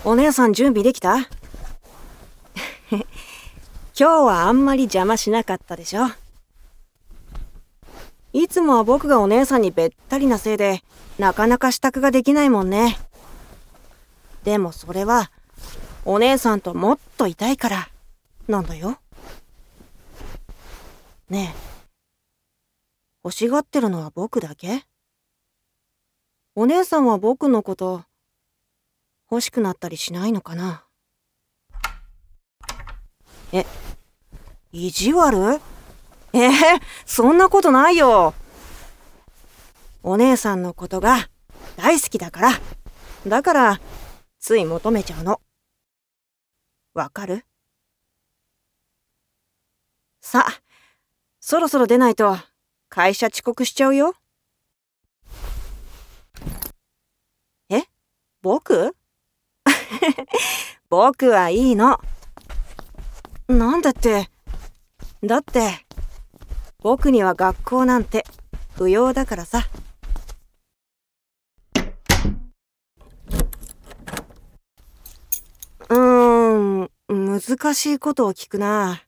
お姉さん準備できた？今日はあんまり邪魔しなかったでしょ。いつもは僕がお姉さんにべったりなせいでなかなか支度ができないもんね。でもそれはお姉さんともっといたいからなんだよ。ねえ、欲しがってるのは僕だけ？お姉さんは僕のこと欲しくなったりしないのかな？え、意地悪？そんなことないよ。お姉さんのことが大好きだから。だからつい求めちゃうの。わかる？さあ、そろそろ出ないと会社遅刻しちゃうよ。え？僕？僕はいいの。なんでって、だって僕には学校なんて不要だからさ。難しいことを聞くな。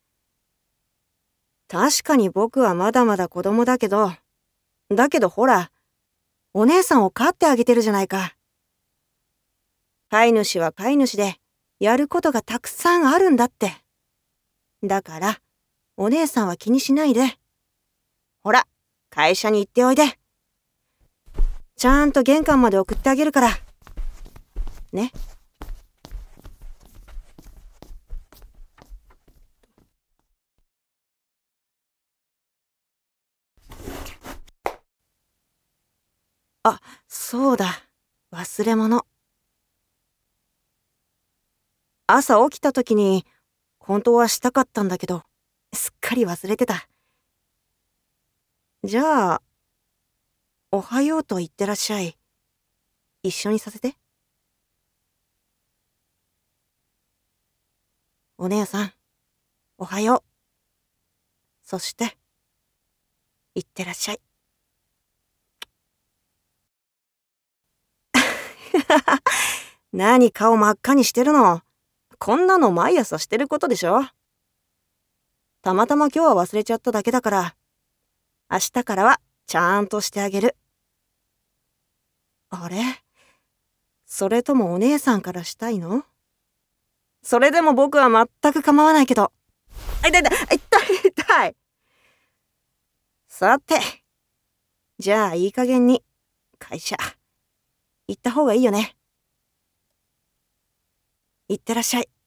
確かに僕はまだまだ子供だけどほら、お姉さんを飼ってあげてるじゃないか。飼い主は飼い主でやることがたくさんあるんだって。だから、お姉さんは気にしないで。ほら、会社に行っておいで。ちゃんと玄関まで送ってあげるから。ね。あ、そうだ。忘れ物。朝起きた時に、本当はしたかったんだけど、すっかり忘れてた。じゃあ、おはようと言ってらっしゃい。一緒にさせて。お姉さん、おはよう。そして、いってらっしゃい。何顔真っ赤にしてるの？こんなの毎朝してることでしょ？たまたま今日は忘れちゃっただけだから、明日からはちゃんとしてあげる。あれ？それともお姉さんからしたいの？それでも僕は全く構わないけど。痛い痛い痛い痛い。さて、じゃあいい加減に会社行った方がいいよね。いってらっしゃい。